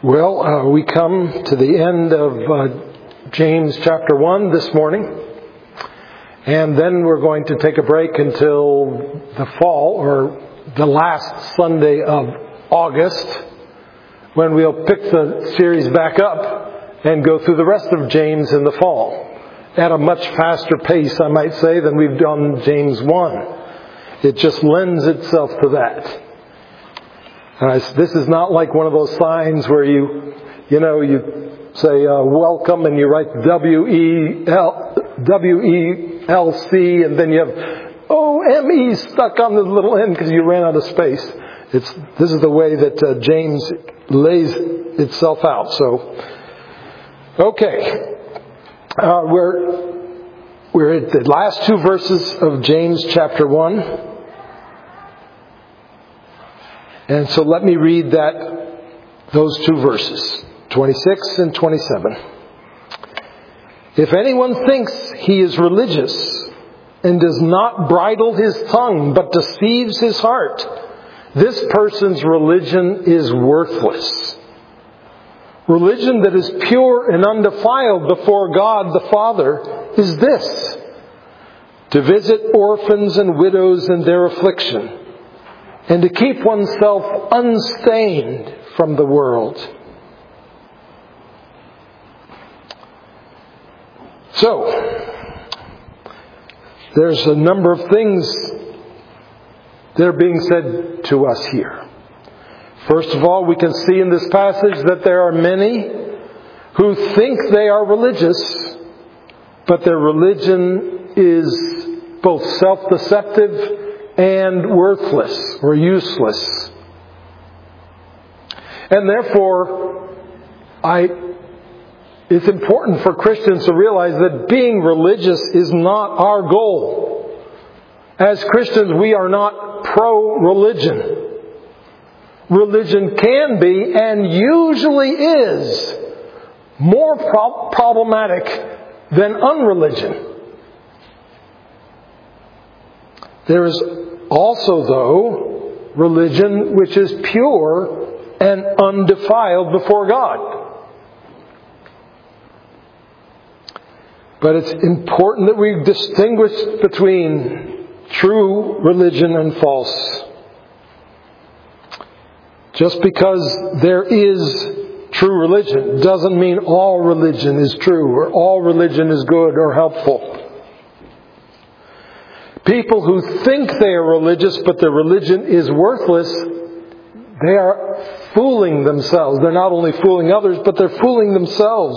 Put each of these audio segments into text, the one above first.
Well, we come to the end of James chapter 1 this morning. And then we're going to take a break until the fall, or the last Sunday of August, when we'll pick the series back up and go through the rest of James in the fall. At a much faster pace, I might say, than we've done James 1. It just lends itself to that. This is not like one of those signs where you say welcome and you write W-E-L-C and then you have O-M-E stuck on the little end because you ran out of space. This is the way that James lays itself out. So, okay. We're at the last two verses of James chapter 1. And so let me read those two verses, 26 and 27. If anyone thinks he is religious and does not bridle his tongue but deceives his heart, this person's religion is worthless. Religion that is pure and undefiled before God the Father is this: to visit orphans and widows in their affliction, and to keep oneself unstained from the world. So, there's a number of things that are being said to us here. First of all, we can see in this passage that there are many who think they are religious, but their religion is both self-deceptive and worthless or useless. And therefore, it's important for Christians to realize that being religious is not our goal. As Christians, we are not pro-religion. Religion can be, and usually is, more problematic than unreligion. There is also, though, religion which is pure and undefiled before God. But it's important that we distinguish between true religion and false. Just because there is true religion doesn't mean all religion is true or all religion is good or helpful. People who think they are religious but their religion is worthless, they are fooling themselves. They're not only fooling others, but they're fooling themselves.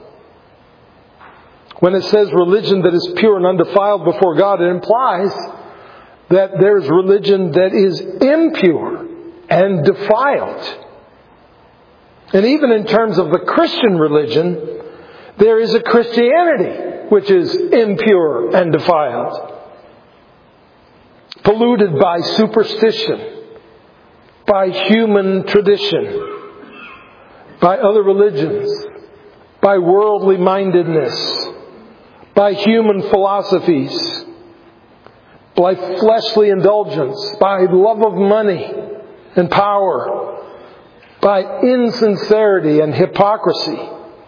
When it says religion that is pure and undefiled before God, it implies that there's religion that is impure and defiled. And even in terms of the Christian religion, there is a Christianity which is impure and defiled, polluted by superstition, by human tradition, by other religions, by worldly mindedness, by human philosophies, by fleshly indulgence, by love of money and power, by insincerity and hypocrisy.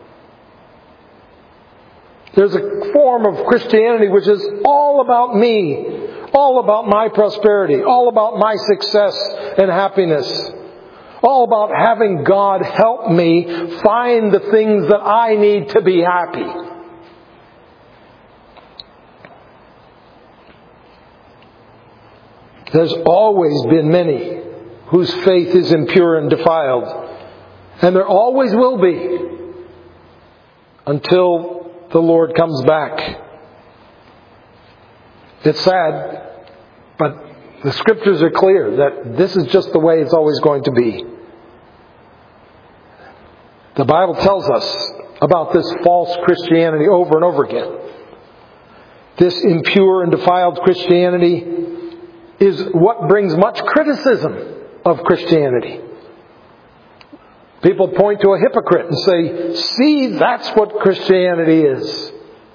There's a form of Christianity which is all about me, all about my prosperity, all about my success and happiness, all about having God help me find the things that I need to be happy. There's always been many whose faith is impure and defiled, and there always will be until the Lord comes back. It's sad, but the Scriptures are clear that this is just the way it's always going to be. The Bible tells us about this false Christianity over and over again. This impure and defiled Christianity is what brings much criticism of Christianity. People point to a hypocrite and say, see, that's what Christianity is.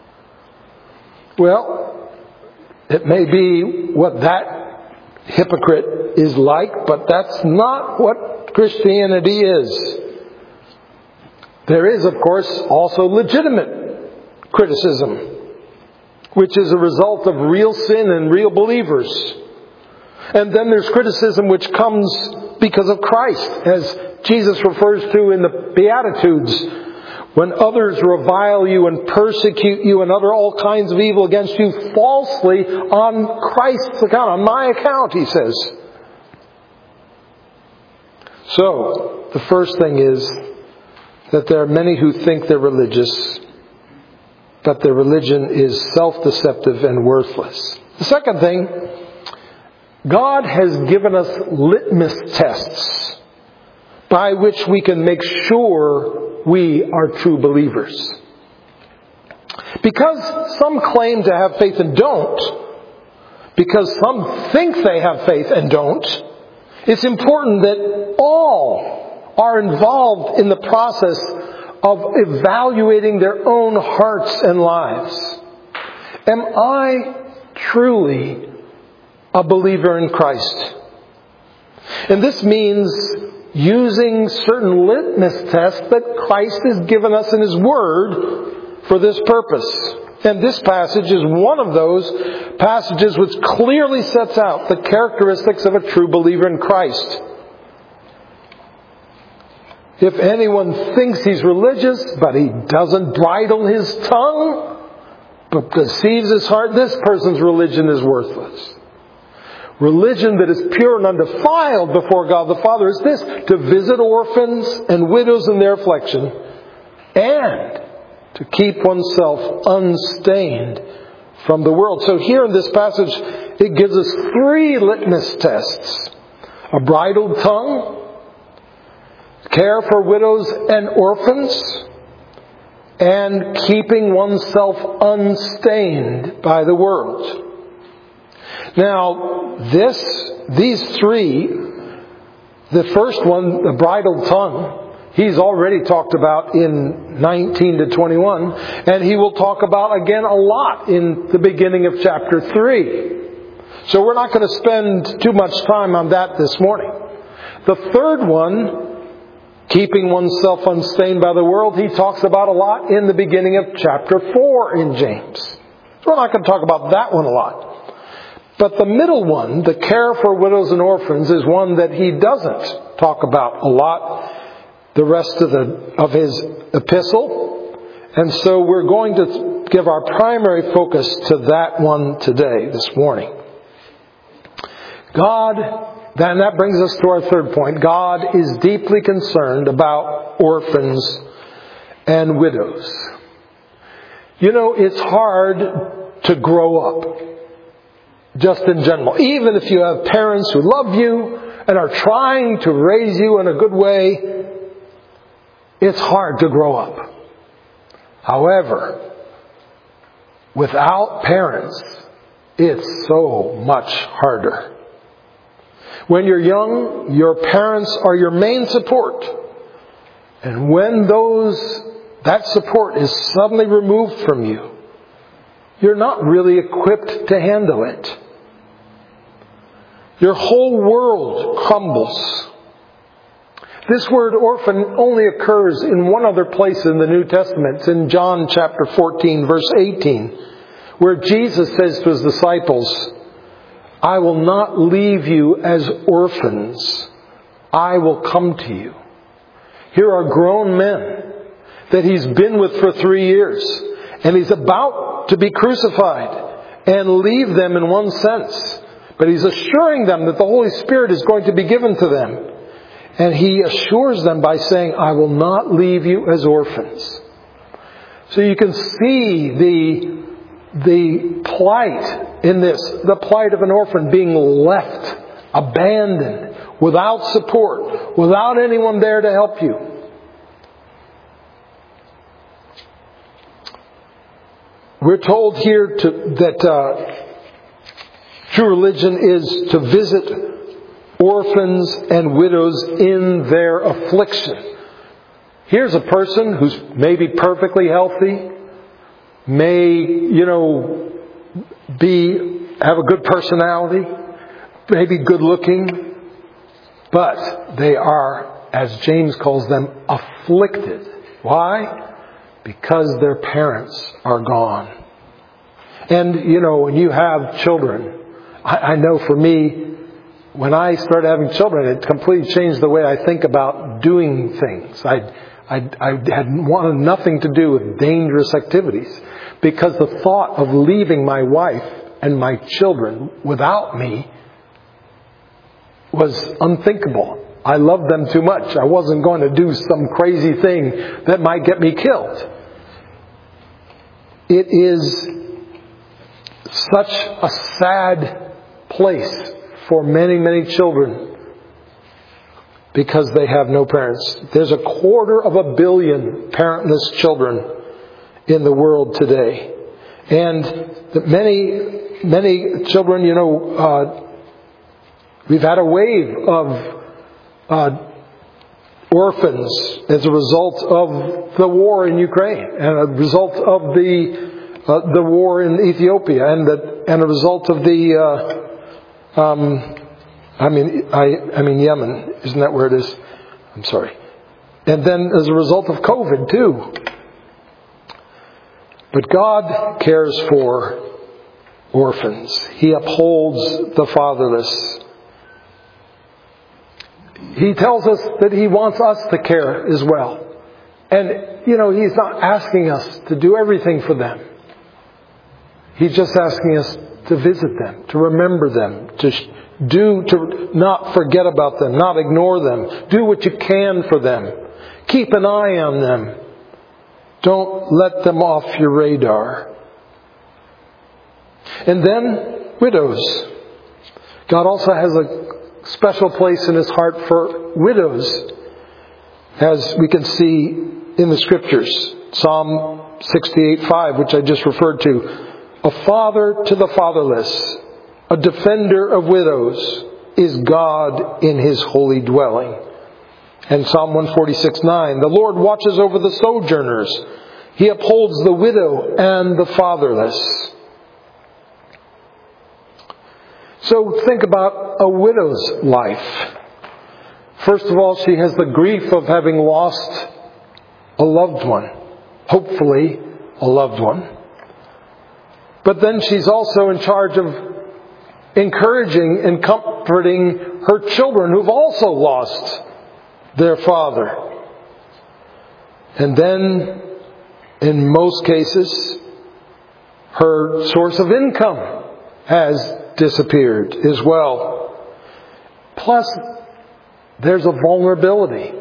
Well, it may be what that hypocrite is like, but that's not what Christianity is. There is, of course, also legitimate criticism, which is a result of real sin and real believers. And then there's criticism which comes because of Christ, as Jesus refers to in the Beatitudes, when others revile you and persecute you and utter all kinds of evil against you falsely on Christ's account, on my account, he says. So, the first thing is that there are many who think they're religious, but their religion is self-deceptive and worthless. The second thing, God has given us litmus tests by which we can make sure we are true believers. Because some claim to have faith and don't, because some think they have faith and don't, it's important that all are involved in the process of evaluating their own hearts and lives. Am I truly a believer in Christ? And this means using certain litmus tests that Christ has given us in His Word for this purpose. And this passage is one of those passages which clearly sets out the characteristics of a true believer in Christ. If anyone thinks he's religious, but he doesn't bridle his tongue, but deceives his heart, this person's religion is worthless. Religion that is pure and undefiled before God the Father is this: to visit orphans and widows in their affliction, and to keep oneself unstained from the world. So here in this passage, it gives us 3 litmus tests: a bridled tongue, care for widows and orphans, and keeping oneself unstained by the world. Now, these 3, the first one, the bridled tongue, he's already talked about in 19 to 21, and he will talk about again a lot in the beginning of chapter 3. So we're not going to spend too much time on that this morning. The third one, keeping oneself unstained by the world, he talks about a lot in the beginning of chapter 4 in James. So we're not going to talk about that one a lot. But the middle one, the care for widows and orphans, is one that he doesn't talk about a lot the rest of his epistle. And so we're going to give our primary focus to that one today, this morning. Then that brings us to our third point. God is deeply concerned about orphans and widows. You know, it's hard to grow up. Just in general. Even if you have parents who love you and are trying to raise you in a good way, it's hard to grow up. However, without parents, it's so much harder. When you're young, your parents are your main support. And when that support is suddenly removed from you, you're not really equipped to handle it. Your whole world crumbles. This word orphan only occurs in one other place in the New Testament. It's in John chapter 14, verse 18, where Jesus says to His disciples, "I will not leave you as orphans. I will come to you." Here are grown men that He's been with for 3 years, and He's about to be crucified and leave them in one sense. But He's assuring them that the Holy Spirit is going to be given to them. And He assures them by saying, "I will not leave you as orphans." So you can see the plight in this, the plight of an orphan being left, abandoned, without support, without anyone there to help you. We're told here that true religion is to visit orphans and widows in their affliction. Here's a person who's maybe perfectly healthy, may, have a good personality, maybe good looking, but they are, as James calls them, afflicted Why? Because their parents are gone. And, when you have children, I know for me, when I started having children, it completely changed the way I think about doing things. I had wanted nothing to do with dangerous activities, because the thought of leaving my wife and my children without me was unthinkable. I loved them too much. I wasn't going to do some crazy thing that might get me killed. It is such a sad place for many, many children because they have no parents. There's 250 million parentless children in the world today. And many, many children, we've had a wave of orphans as a result of the war in Ukraine, and a result of the war in Ethiopia, and a result of the Yemen, isn't that where it is? I'm sorry. And then as a result of COVID too. But God cares for orphans. He upholds the fatherless. He tells us that He wants us to care as well. And, He's not asking us to do everything for them. He's just asking us to visit them, to remember them, to not forget about them, not ignore them. Do what you can for them. Keep an eye on them. Don't let them off your radar. And then, widows. God also has a special place in His heart for widows, as we can see in the Scriptures. Psalm 68:5, which I just referred to. A father to the fatherless, a defender of widows, is God in His holy dwelling. And Psalm 146:9, the Lord watches over the sojourners. He upholds the widow and the fatherless. So think about a widow's life. First of all, she has the grief of having lost a loved one. Hopefully, a loved one. But then she's also in charge of encouraging and comforting her children who've also lost their father. And then, in most cases, her source of income has disappeared as well. Plus, there's a vulnerability.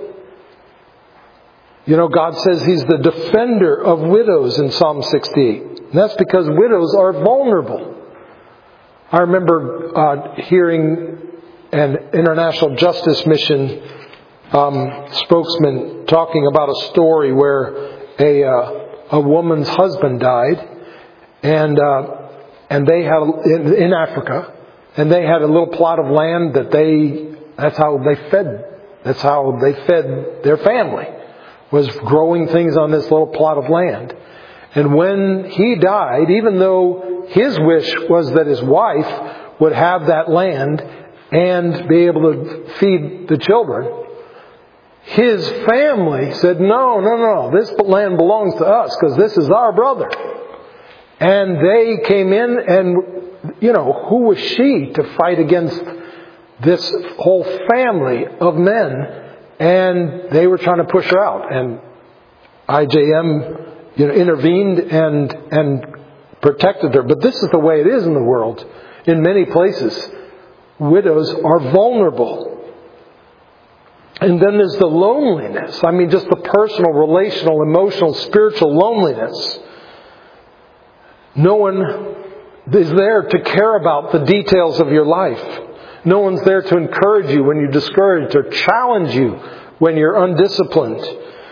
God says He's the defender of widows in Psalm 68. And that's because widows are vulnerable. I remember hearing an International Justice Mission spokesman talking about a story where a woman's husband died, and they had in Africa, and they had a little plot of land that's how they fed their family, was growing things on this little plot of land. And when he died, even though his wish was that his wife would have that land and be able to feed the children, his family said, no, this land belongs to us because this is our brother. And they came in, and, who was she to fight against this whole family of men? And they were trying to push her out. And IJM, intervened and protected her. But this is the way it is in the world. In many places, widows are vulnerable. And then there's the loneliness. Just the personal, relational, emotional, spiritual loneliness. No one is there to care about the details of your life. No one's there to encourage you when you're discouraged or challenge you when you're undisciplined.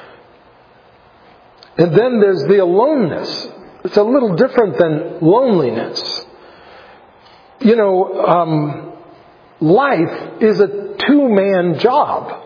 And then there's the aloneness. It's a little different than loneliness. Life is a two-man job.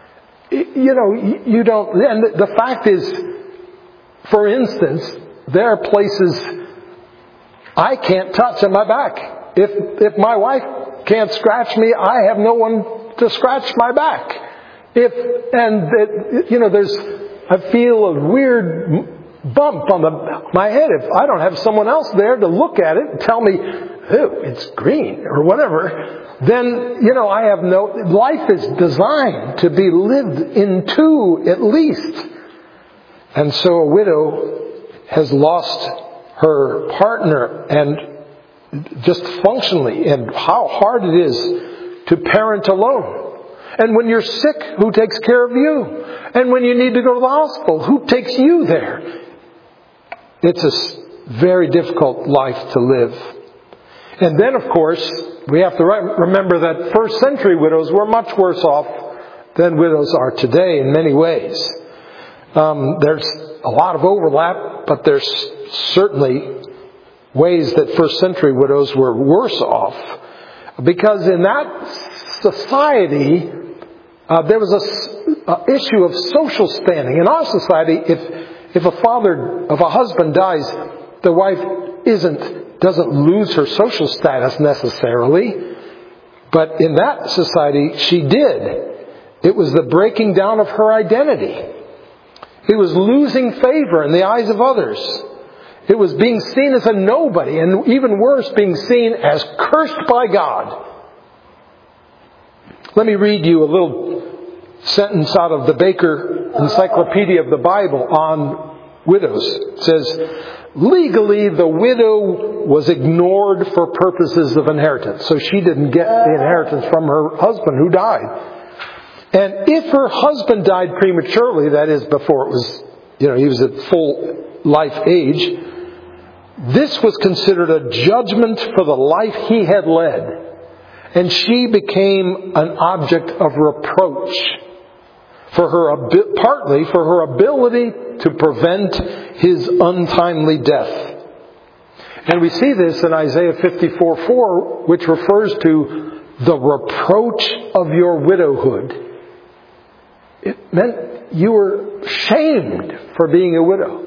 You don't... And the fact is, for instance, there are places I can't touch on my back. If my wife can't scratch me, I have no one to scratch my back. There's I feel a weird bump on my head if I don't have someone else there to look at it and tell me, "Ew, it's green," or whatever. Then, I have life is designed to be lived into at least. And so a widow has lost her partner, and just functionally, and how hard it is to parent alone. And when you're sick, who takes care of you? And when you need to go to the hospital, who takes you there? It's a very difficult life to live. And then, of course, we have to remember that first century widows were much worse off than widows are today in many ways. There's a lot of overlap, but there's certainly ways that first century widows were worse off. Because in that society, there was a issue of social standing. In our society, if a husband dies, the wife doesn't lose her social status necessarily. But in that society, she did. It was the breaking down of her identity. It was losing favor in the eyes of others. It was being seen as a nobody, and even worse, being seen as cursed by God. Let me read you a little sentence out of the Baker Encyclopedia of the Bible on widows. It says, legally, the widow was ignored for purposes of inheritance. So she didn't get the inheritance from her husband who died. And if her husband died prematurely, that is before it was, he was at full life age, this was considered a judgment for the life he had led. And she became an object of reproach partly for her ability to prevent his untimely death. And we see this in Isaiah 54:4, which refers to the reproach of your widowhood. It meant you were shamed for being a widow.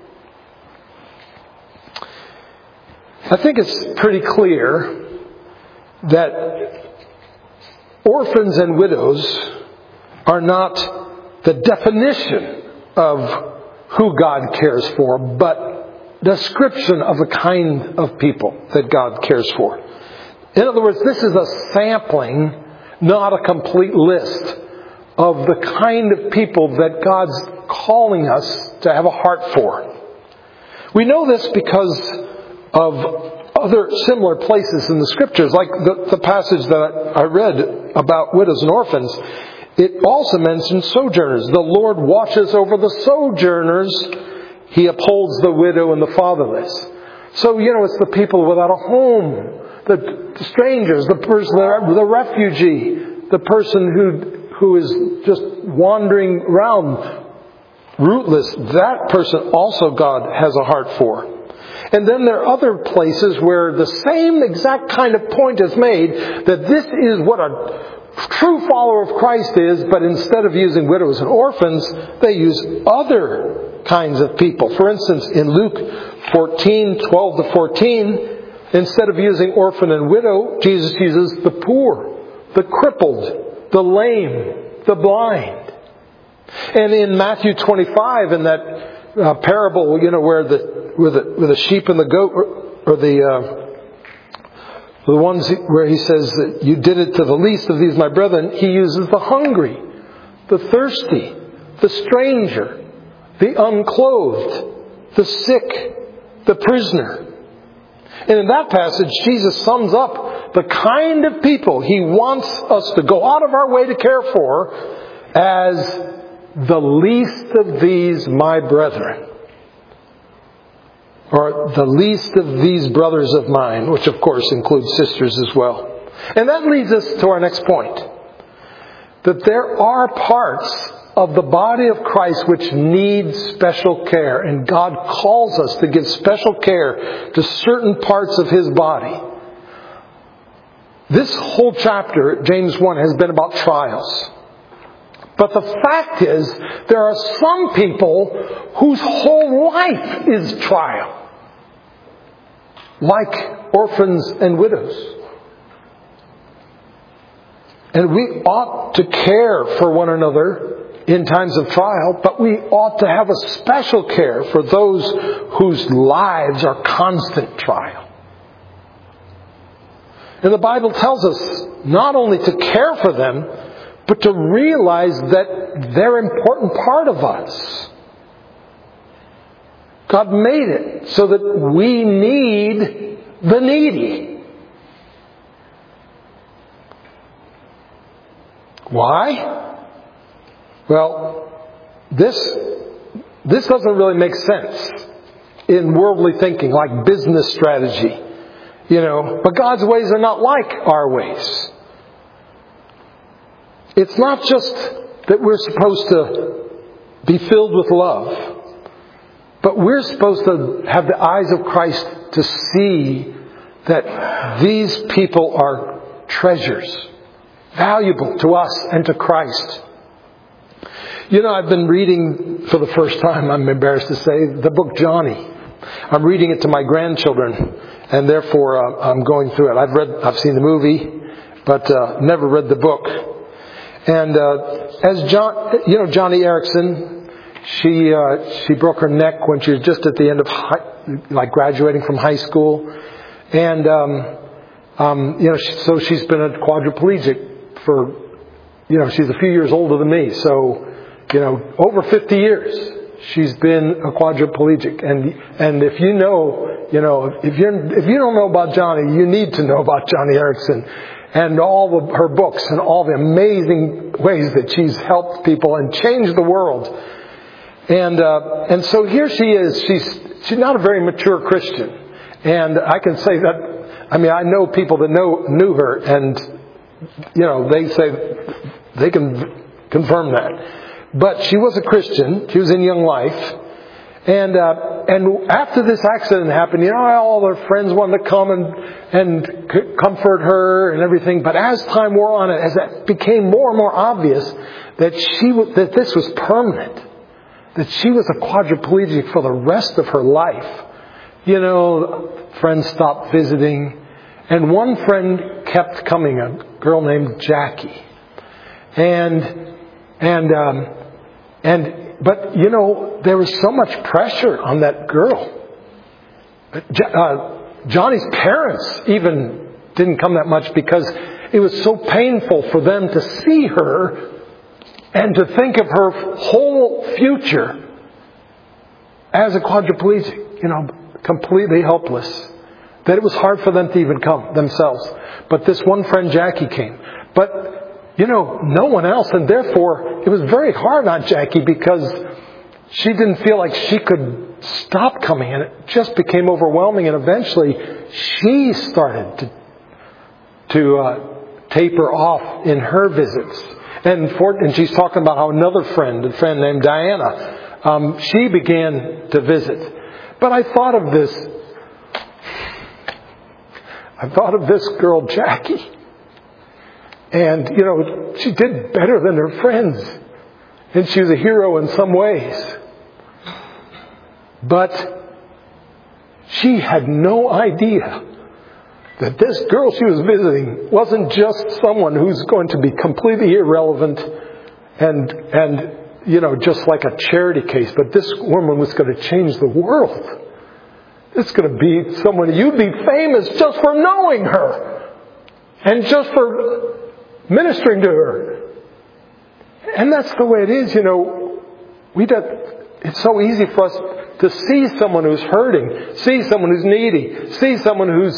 I think it's pretty clear that orphans and widows are not the definition of who God cares for, but description of the kind of people that God cares for. In other words, this is a sampling, not a complete list, of the kind of people that God's calling us to have a heart for. We know this because of other similar places in the Scriptures, like the passage that I read about widows and orphans. It also mentions sojourners. The Lord watches over the sojourners. He upholds the widow and the fatherless. So, it's the people without a home, the strangers, the refugee, the person who is just wandering around, rootless. That person also God has a heart for. And then there are other places where the same exact kind of point is made, that this is what a true follower of Christ is, but instead of using widows and orphans, they use other kinds of people. For instance, in Luke 14:12-14, instead of using orphan and widow, Jesus uses the poor, the crippled, the lame, the blind. And in Matthew 25, in that parable, where the sheep and the goat, or the ones where he says that you did it to the least of these, my brethren, he uses the hungry, the thirsty, the stranger, the unclothed, the sick, the prisoner. And in that passage, Jesus sums up the kind of people he wants us to go out of our way to care for as the least of these, my brethren. Or the least of these brothers of mine, which of course includes sisters as well. And that leads us to our next point. That there are parts of the body of Christ which need special care. And God calls us to give special care to certain parts of His body. This whole chapter, James 1, has been about trials. But the fact is, there are some people whose whole life is trial. Like orphans and widows. And we ought to care for one another in times of trial, but we ought to have a special care for those whose lives are constant trial. And the Bible tells us not only to care for them, but to realize that they're an important part of us. God made it so that we need the needy. Why? Well, this doesn't really make sense in worldly thinking, like business strategy. But God's ways are not like our ways. It's not just that we're supposed to be filled with love, but we're supposed to have the eyes of Christ to see that these people are treasures, valuable to us and to Christ. I've been reading for the first time, I'm embarrassed to say, the book Johnny. I'm reading it to my grandchildren, and therefore I'm going through it. I've seen the movie, but never read the book. And as Johnny Erickson, she broke her neck when she was just at the end of graduating from high school, and so she's been a quadriplegic for, she's a few years older than me, so over 50 years. She's been a quadriplegic, and if you don't know about Johnny, you need to know about Johnny Erickson and all of her books and all the amazing ways that she's helped people and changed the world. And so here she is. She's not a very mature Christian, and I can say that. I mean, I know people that knew her, and they say they can confirm that. But she was a Christian. She was in Young Life. And after this accident happened, all her friends wanted to come and comfort her and everything. But as time wore on, as it became more and more obvious that this was permanent, that she was a quadriplegic for the rest of her life, friends stopped visiting. And one friend kept coming, a girl named Jackie. But there was so much pressure on that girl. Johnny's parents even didn't come that much because it was so painful for them to see her and to think of her whole future as a quadriplegic, completely helpless, that it was hard for them to even come themselves. But this one friend, Jackie, came. But no one else, and therefore it was very hard on Jackie because she didn't feel like she could stop coming, and it just became overwhelming, and eventually she started to taper off in her visits. And she's talking about how another friend, a friend named Diana, she began to visit. But I thought of this girl, Jackie. And, she did better than her friends. And she was a hero in some ways. But she had no idea that this girl she was visiting wasn't just someone who's going to be completely irrelevant and just like a charity case. But this woman was going to change the world. It's going to be someone, you'd be famous just for knowing her. And just for ministering to her. And that's the way it is, it's so easy for us to see someone who's hurting, see someone who's needy, see someone who's,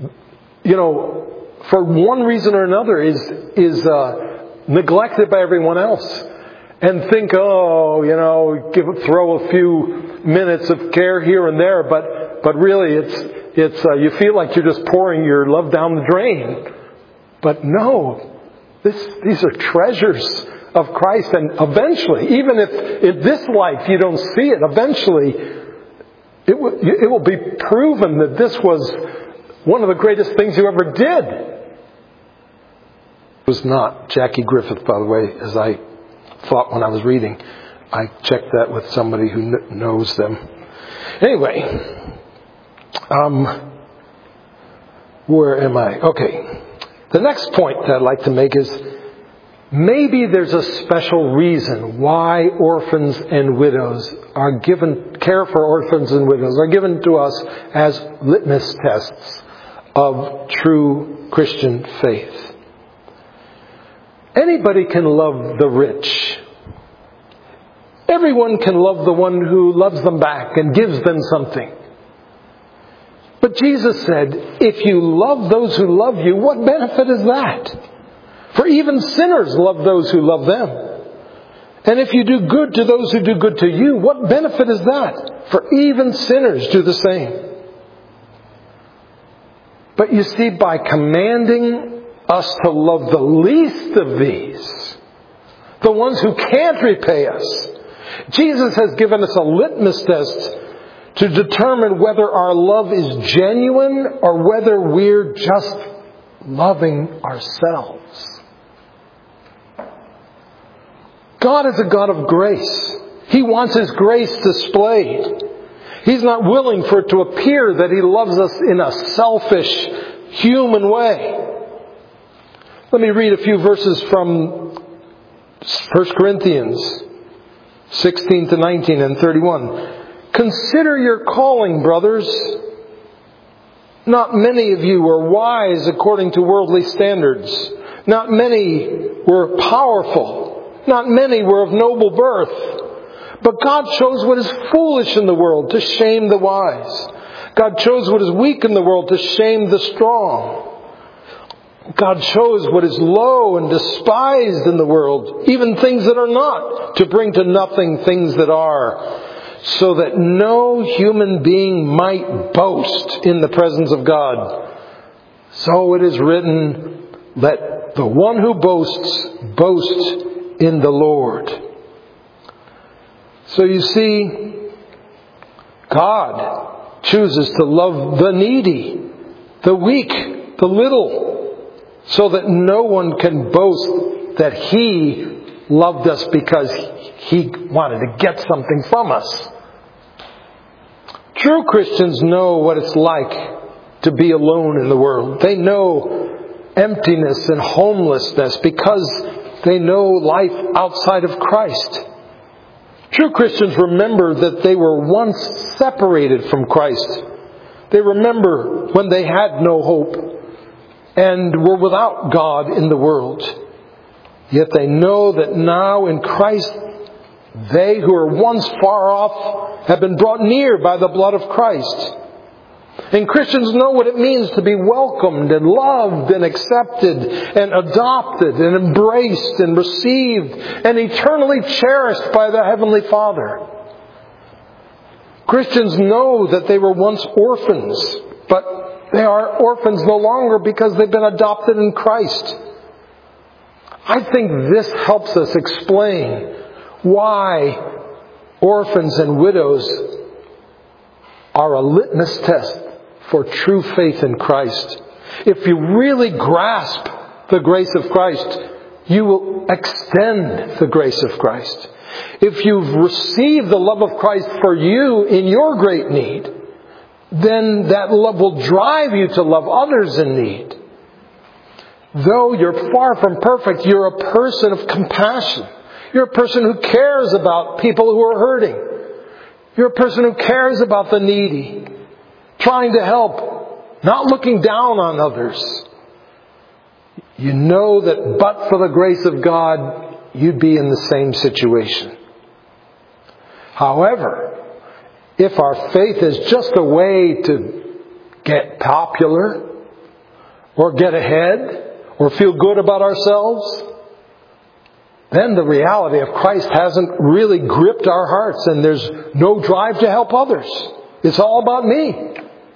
for one reason or another is neglected by everyone else. And think, throw a few minutes of care here and there, but really it's you feel like you're just pouring your love down the drain. But no, these are treasures of Christ, and eventually, even if in this life you don't see it, eventually it will be proven that this was one of the greatest things you ever did. It was not Jackie Griffith, by the way, as I thought when I was reading. I checked that with somebody who knows them. Anyway, where am I? Okay. The next point that I'd like to make is maybe there's a special reason why orphans and widows are given, care for orphans and widows are given to us as litmus tests of true Christian faith. Anybody can love the rich. Everyone can love the one who loves them back and gives them something. But Jesus said, if you love those who love you, what benefit is that? For even sinners love those who love them. And if you do good to those who do good to you, what benefit is that? For even sinners do the same. But you see, by commanding us to love the least of these, the ones who can't repay us, Jesus has given us a litmus test to determine whether our love is genuine or whether we're just loving ourselves. God is a God of grace. He wants His grace displayed. He's not willing for it to appear that He loves us in a selfish, human way. Let me read a few verses from 1 Corinthians 16 to 19 and 31. Consider your calling, brothers. Not many of you were wise according to worldly standards. Not many were powerful. Not many were of noble birth. But God chose what is foolish in the world to shame the wise. God chose what is weak in the world to shame the strong. God chose what is low and despised in the world, even things that are not, to bring to nothing things that are, so that no human being might boast in the presence of God. So it is written, let the one who boasts, boast in the Lord. So you see, God chooses to love the needy, the weak, the little, so that no one can boast that He loved us because He wanted to get something from us. True Christians know what it's like to be alone in the world. They know emptiness and homelessness because they know life outside of Christ. True Christians remember that they were once separated from Christ. They remember when they had no hope and were without God in the world. Yet they know that now in Christ, they who were once far off have been brought near by the blood of Christ. And Christians know what it means to be welcomed and loved and accepted and adopted and embraced and received and eternally cherished by the Heavenly Father. Christians know that they were once orphans, but they are orphans no longer because they've been adopted in Christ. I think this helps us explain why orphans and widows are a litmus test for true faith in Christ. If you really grasp the grace of Christ, you will extend the grace of Christ. If you've received the love of Christ for you in your great need, then that love will drive you to love others in need. Though you're far from perfect, you're a person of compassion. You're a person who cares about people who are hurting. You're a person who cares about the needy, trying to help, not looking down on others. You know that but for the grace of God, you'd be in the same situation. However, if our faith is just a way to get popular, or get ahead, or feel good about ourselves, then the reality of Christ hasn't really gripped our hearts and there's no drive to help others. It's all about me.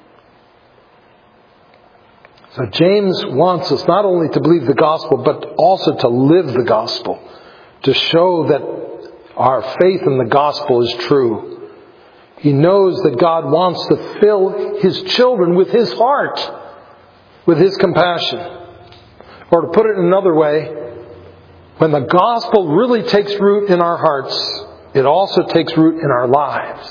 So James wants us not only to believe the gospel, but also to live the gospel, to show that our faith in the gospel is true. He knows that God wants to fill His children with His heart, with His compassion. Or to put it another way, when the gospel really takes root in our hearts, it also takes root in our lives.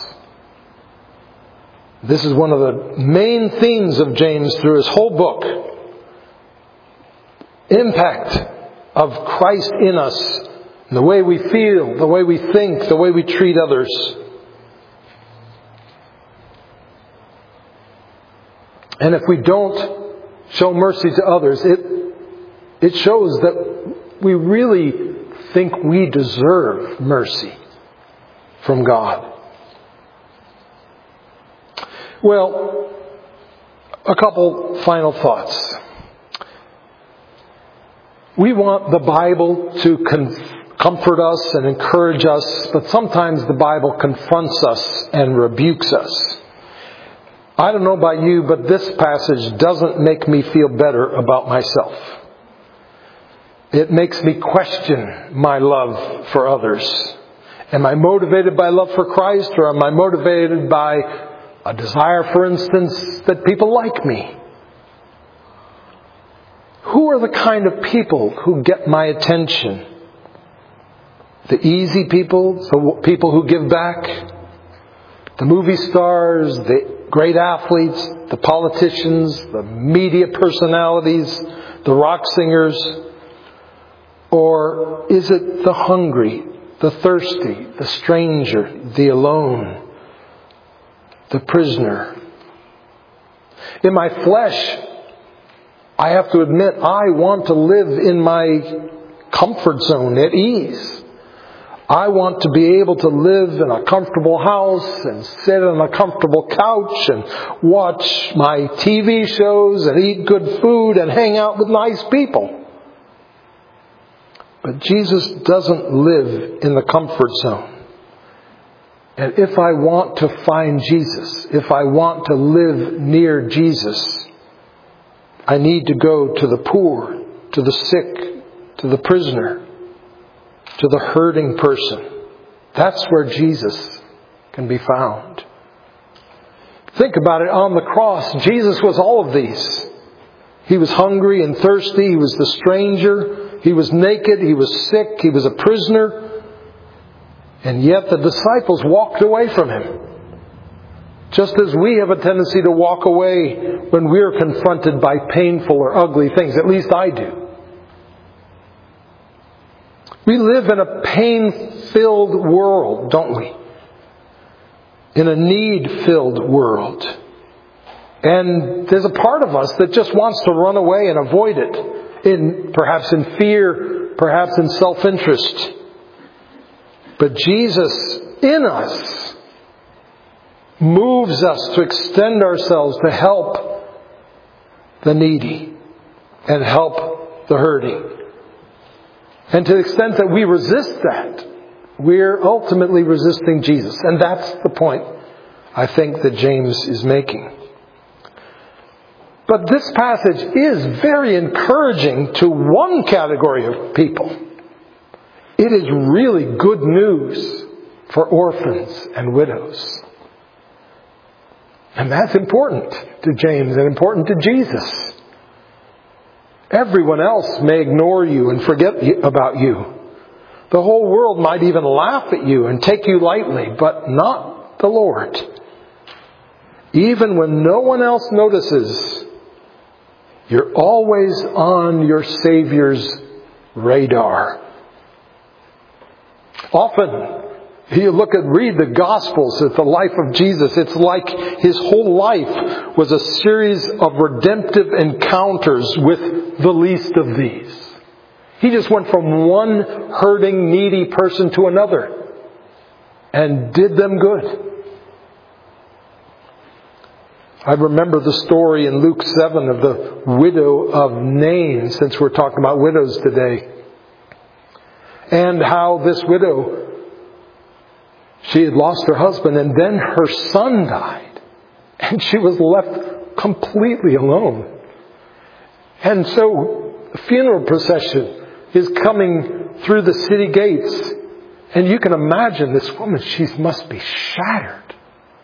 This is one of the main themes of James through his whole book. Impact of Christ in us, the way we feel, the way we think, the way we treat others. And if we don't show mercy to others, it shows that we really think we deserve mercy from God. Well, a couple final thoughts. We want the Bible to comfort us and encourage us, but sometimes the Bible confronts us and rebukes us. I don't know about you, but this passage doesn't make me feel better about myself. It makes me question my love for others. Am I motivated by love for Christ, or am I motivated by a desire, for instance, that people like me? Who are the kind of people who get my attention? The easy people, the people who give back, the movie stars, the great athletes, the politicians, the media personalities, the rock singers? Or is it the hungry, the thirsty, the stranger, the alone, the prisoner? In my flesh, I have to admit, I want to live in my comfort zone at ease. I want to be able to live in a comfortable house and sit on a comfortable couch and watch my TV shows and eat good food and hang out with nice people. But Jesus doesn't live in the comfort zone. And if I want to find Jesus, if I want to live near Jesus, I need to go to the poor, to the sick, to the prisoner, to the hurting person. That's where Jesus can be found. Think about it. On the cross, Jesus was all of these. He was hungry and thirsty. He was the stranger. He was naked. He was sick. He was a prisoner. And yet the disciples walked away from Him. Just as we have a tendency to walk away when we're confronted by painful or ugly things. At least I do. We live in a pain-filled world, don't we? In a need-filled world. And there's a part of us that just wants to run away and avoid it. Perhaps in fear, perhaps in self-interest. But Jesus in us moves us to extend ourselves to help the needy and help the hurting. And to the extent that we resist that, we're ultimately resisting Jesus. And that's the point, I think, that James is making. But this passage is very encouraging to one category of people. It is really good news for orphans and widows. And that's important to James and important to Jesus. Everyone else may ignore you and forget about you. The whole world might even laugh at you and take you lightly, but not the Lord. Even when no one else notices, you're always on your Savior's radar. Often, you read the Gospels at the life of Jesus. It's like His whole life was a series of redemptive encounters with the least of these. He just went from one hurting, needy person to another and did them good. I remember the story in Luke 7 of the widow of Nain, since we're talking about widows today. And how this widow, she had lost her husband, and then her son died. And she was left completely alone. And so the funeral procession is coming through the city gates. And you can imagine this woman, she must be shattered.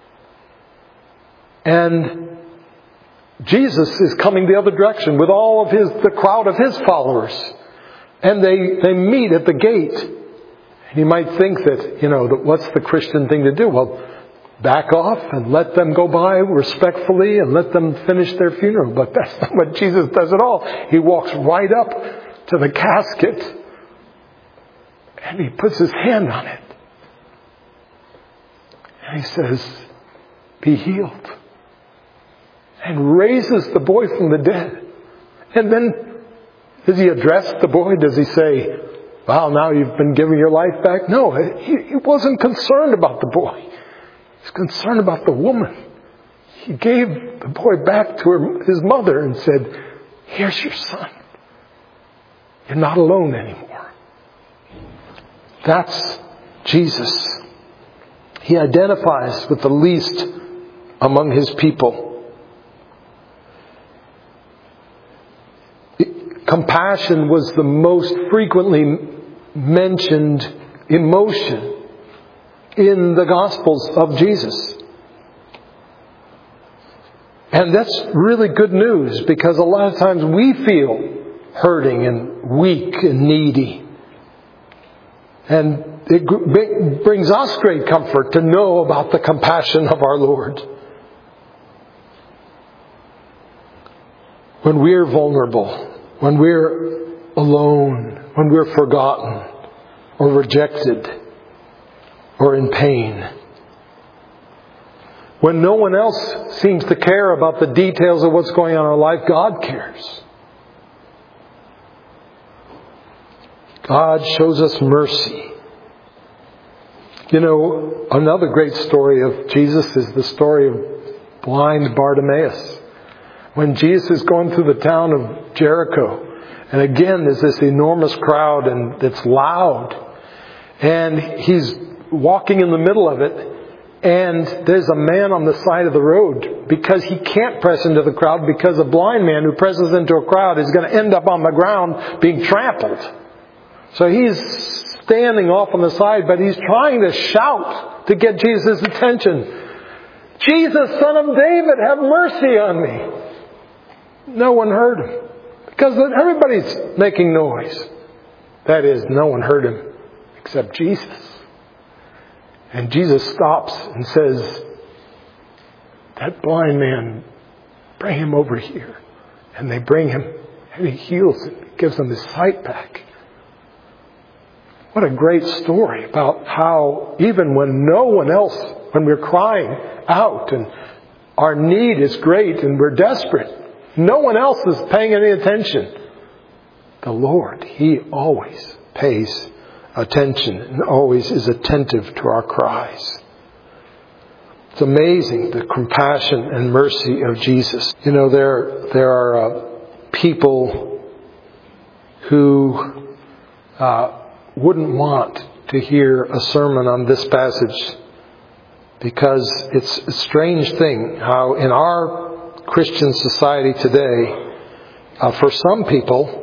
And Jesus is coming the other direction with all of the crowd of His followers. And they meet at the gate. And you might think that, what's the Christian thing to do? Well, back off and let them go by respectfully and let them finish their funeral. But that's not what Jesus does at all. He walks right up to the casket and he puts his hand on it. And he says, "Be healed." And raises the boy from the dead. And then, does he address the boy? Does he say, "Well, now you've been given your life back"? No, he wasn't concerned about the boy. He's concerned about the woman. He gave the boy back to his mother and said, "Here's your son. You're not alone anymore." That's Jesus. He identifies with the least among his people. Compassion was the most frequently mentioned emotion in the Gospels of Jesus. And that's really good news, because a lot of times we feel hurting and weak and needy. And it brings us great comfort to know about the compassion of our Lord. When we're vulnerable, when we're alone, when we're forgotten or rejected or in pain, when no one else seems to care about the details of what's going on in our life, God cares. God shows us mercy. You know, another great story of Jesus is the story of blind Bartimaeus. When Jesus is going through the town of Jericho, and again there's this enormous crowd and it's loud, and he's walking in the middle of it, and there's a man on the side of the road, because he can't press into the crowd, because a blind man who presses into a crowd is going to end up on the ground being trampled. So he's standing off on the side, but he's trying to shout to get Jesus' attention. "Jesus, Son of David, have mercy on me." No one heard him, because everybody's making noise. That is, no one heard him except Jesus. And Jesus stops and says, "That blind man, bring him over here." And they bring him, and he heals him, gives him his sight back. What a great story about how even when no one else, when we're crying out and our need is great and we're desperate, no one else is paying any attention, the Lord, He always pays attention and always is attentive to our cries. It's amazing, the compassion and mercy of Jesus. You know, there are people who wouldn't want to hear a sermon on this passage, because it's a strange thing how in our Christian society today, for some people,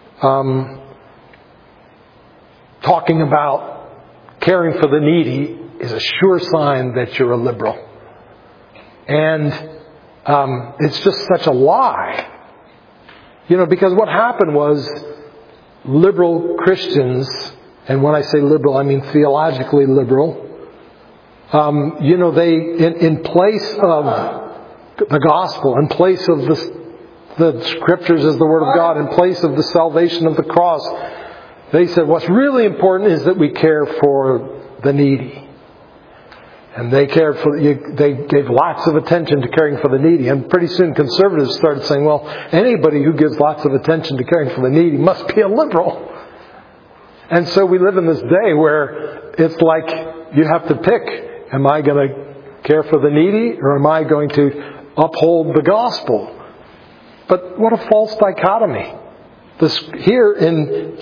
talking about caring for the needy is a sure sign that you're a liberal. And it's just such a lie. You know, because what happened was liberal Christians, and when I say liberal, I mean theologically liberal, you know, they, in place of the gospel, in place of the scriptures as the Word of God, in place of the salvation of the cross, they said what's really important is that we care for the needy. And they gave lots of attention to caring for the needy. And pretty soon conservatives started saying, well, anybody who gives lots of attention to caring for the needy must be a liberal. And so we live in this day where it's like you have to pick. Am I going to care for the needy, or am I going to uphold the gospel? But what a false dichotomy. Here in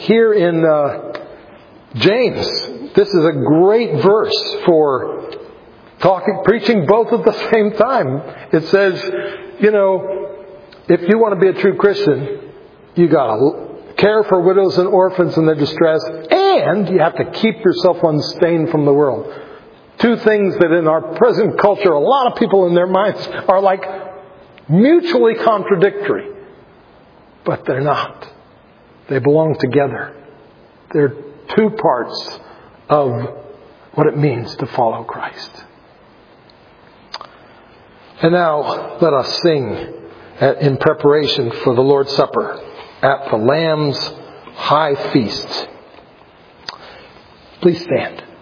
James, this is a great verse for preaching both at the same time. It says, you know, if you want to be a true Christian, you got to care for widows and orphans in their distress, and you have to keep yourself unstained from the world. Two things that in our present culture, a lot of people in their minds are like mutually contradictory. But they're not. They belong together. They're two parts of what it means to follow Christ. And now let us sing in preparation for the Lord's Supper at the Lamb's high feast. Please stand.